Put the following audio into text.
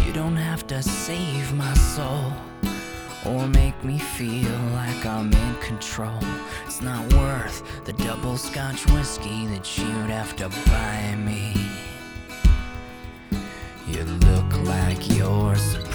You don't have to save my soul or make me feel like I'm in control. It's not worth the double scotch whiskey that you'd have to buy me. You look like you're supposed